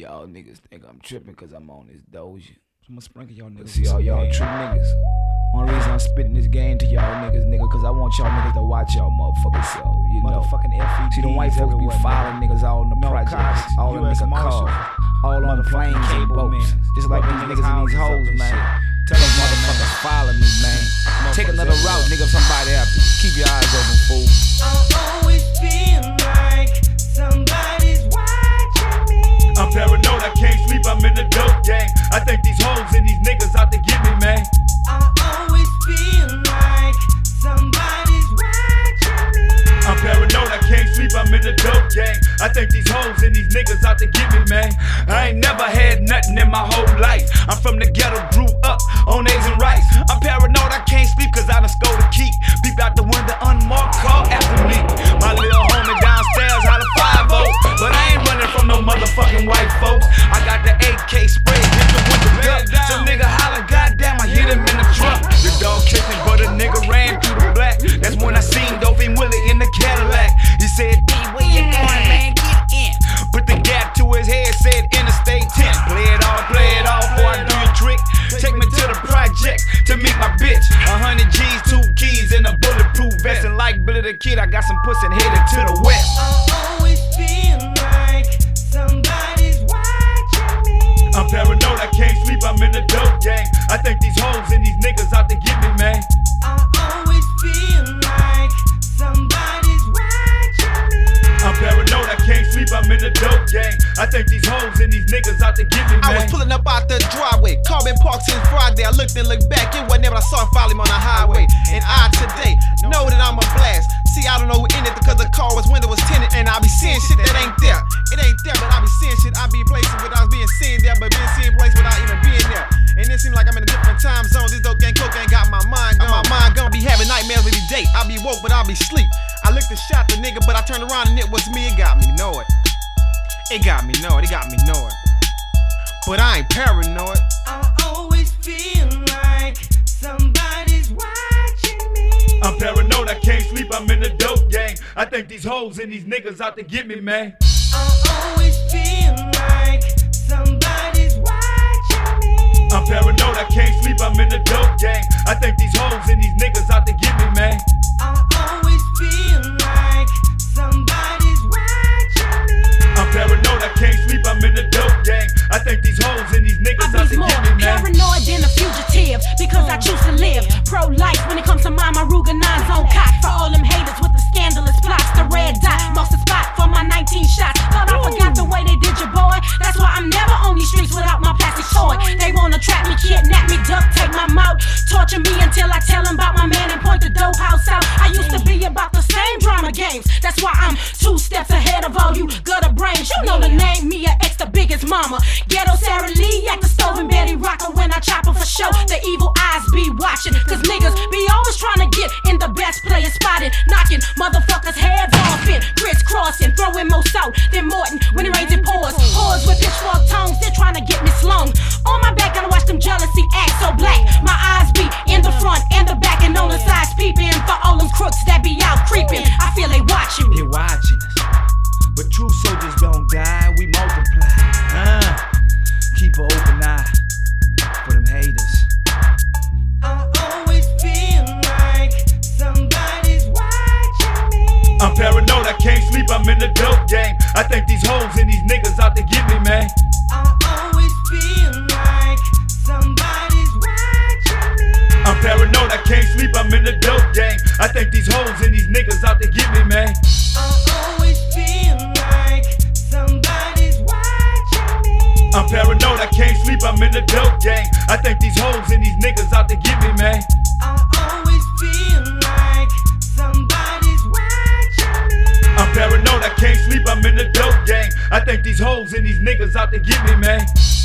y'all niggas think I'm tripping cause I'm on this doja. So I'ma sprinkle y'all niggas. See all y'all true niggas. One reason I'm spitting this game to y'all niggas, nigga, cause I want y'all niggas to watch y'all motherfuckers self, you know. Motherfucking FED. See, the white folks be filing niggas all in the projects, all in nigga cars, all on the planes and boats. Just like these niggas and these hoes, man. Tell them motherfuckers follow me, man. Take another route, nigga, somebody after. Keep your eyes open, fool. I always feel like somebody's watching me. I'm paranoid, I can't sleep, I'm in the dope gang. I think these hoes and these niggas out to get me, man. I always feel like somebody's watching me. I'm paranoid, I can't sleep, I'm in the dope gang. I think these hoes and these niggas out to get me, man. I ain't never had nothing in my whole life. I'm from the ghetto, grew up on eggs and rice. I'm paranoid, I can't sleep cause I done stole the key. Peep out the window, unmarked, call after me. My little homie downstairs holla 5-0. But I ain't running from no motherfucking white folks. I got the AK spray, hit the window up. Some nigga holla, goddamn, I hit him in the truck. The dog kissing, but a nigga ran through the black. That's when I seen Dolphin Willie in the Cadillac. He said, D, where you going, man? Get in. Put the gap to his head, said Interstate 10. Play it all before I do your trick. Take me to the projects to meet my bitch. 100 G's, 2 keys, and a bulletproof vest. And like Billy the Kid, I got some pussy headed to the west. I always feel like somebody's watching me. I'm paranoid, I can't sleep, I'm in the dope gang. I think these hoes and these niggas out to get me, man. I always feel like somebody's watching me. I'm paranoid, I can't sleep, I'm in the dope gang. I think these hoes and these niggas out to get me, man. I was pulling up out the driveway, Carbon Park since Friday. I looked and looked back, it wasn't ever I saw follow him on the highway. And I today know that I'm a blast. See, I don't know who in it because the car was window was tinted. And I be seeing shit that ain't there. It ain't there, but I be seeing shit. I be places without being seen there, but being seen place without even being there. And it seems like I'm in a different time zone. This dope gang, cocaine got my mind gone. My mind gonna be having nightmares every day. I be woke, but I be sleep. I looked and shot the nigga, but I turned around and it was me. It got me know it. It got me know it. It got me know it. But I ain't paranoid. I always feel like somebody's watching me. I'm paranoid, I can't sleep, I'm in the dope gang. I think these hoes and these niggas out to get me, man. I always feel like somebody's watching me. I'm paranoid, I can't sleep, I'm in the dope gang. I think these hoes and these niggas out to get me, man. I always feel like somebody's watching me. I'm paranoid, I can't sleep, I'm in the dope gang. I think these hoes and these niggas out to more get me, man. paranoid than a fugitive because I choose to live pro-life when it comes to my Ruger 9's on cock. For all them haters with the scandalous plots, the red dot marks the spot for my 19 shots. Thought I forgot the way they did your boy. That's why I'm never on these streets without my plastic toy. They wanna trap me, kidnap me, duct tape my mouth, torture me until I tell them about my man and point the dope house out. I used to be about the same drama games. That's why I'm 2 steps ahead of all you gutter brains. You know the name, me a X, the biggest mama. Ghetto Sarah Lee at the stove and Betty Rocker when I chop her for show. The evil eyes be watching, cause niggas be always trying to get in the best player spotted. Knocking motherfuckers' heads off it, crisscrossing, throwing more salt than Morton when it rains it pours. Whores with pitchfork tongues, they're trying to get me slung. On my back, gotta watch them jealousy act so black. My eyes be in the front and the back and on the sides peeping for all them crooks that be out creeping. I feel they watching me. They watching us. But true soldiers don't die, we multiply. Keep an open eye for them haters. I always feel like somebody's watching me. I'm paranoid, I can't sleep, I'm in the dope gang. I think these hoes and these niggas out to get me, man. I always feel like somebody's watching me. I'm paranoid, I can't sleep, I'm in the dope gang. I think these hoes and these niggas out to get me, man. I always feel like somebody's watching me. I'm paranoid, I can't sleep, I'm in the dope gang. I think these hoes and these niggas out to get me, man. I always feel like somebody's watching me. I'm paranoid, I can't sleep, I'm in the dope gang. I think these hoes and these niggas out to get me, man.